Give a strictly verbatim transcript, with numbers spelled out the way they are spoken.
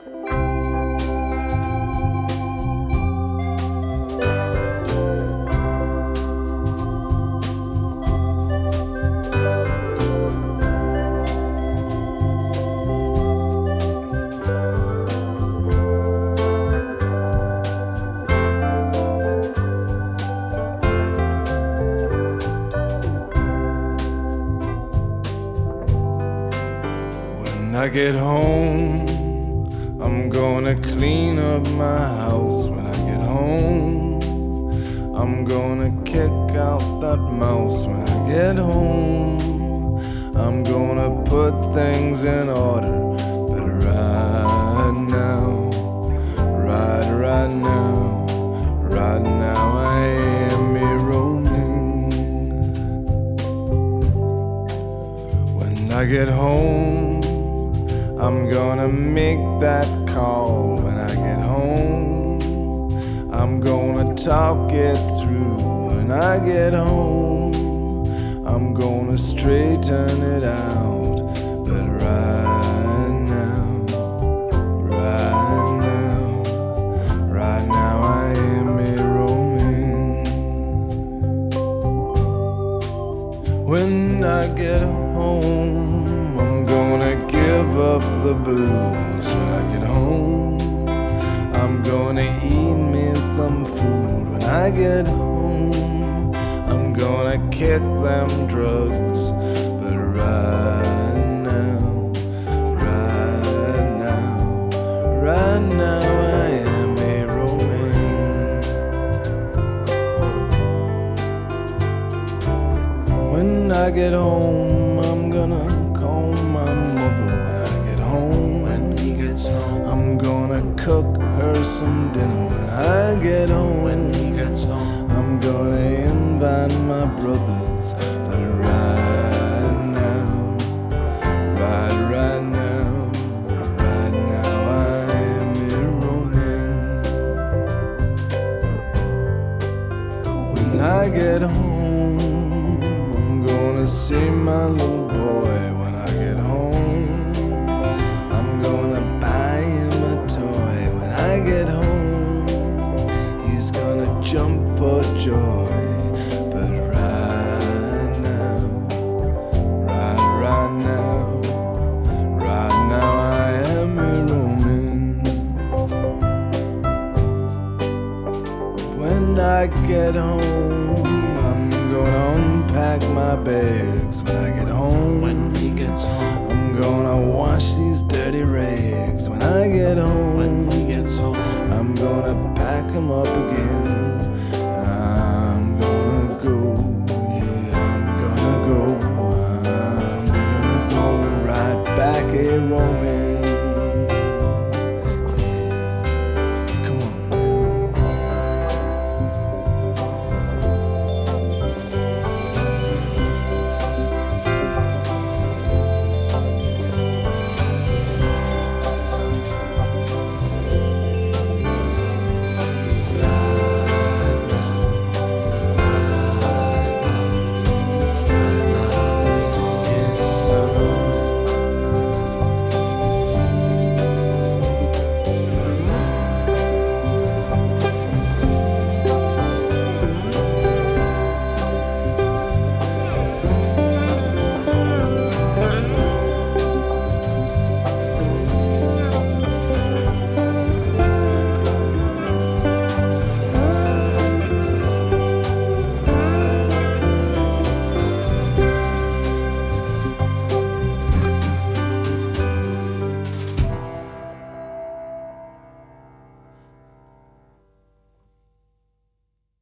When I get home, I'm gonna clean up my house. When I get home, I'm gonna kick out that mouse. When I get home, I'm gonna put things in order. But right now, right, right now, right now I am me roaming. When I get home, I'm gonna make that call. When I get home, I'm gonna talk it through. When I get home, I'm gonna straighten it out. But right now, right now, right now I am a roaming. When I get home, I'm gonna give up the booze. When I get home, I'm gonna eat me some food. When I get home, I'm gonna kick them drugs. But right now, right now, right now I am a roaming. When I get home, I'm gonna call my mother. When I get home, When he gets home, I'm gonna cook her some dinner. When I get home, when he gets home, I'm gonna invite my brothers. But right now, right, right now, right now I am a roaming. When I get home, I'm gonna see my little boy. When I get home, I'm gonna buy him a toy. When I get home, he's gonna jump for joy. But right now, right, right now, right now I am a roaming. When I get home, I'm gonna unpack my bags. When I get home, when he gets home, I'm gonna wash these dirty rags. When I get home, when he gets home, I'm gonna pack 'em up again.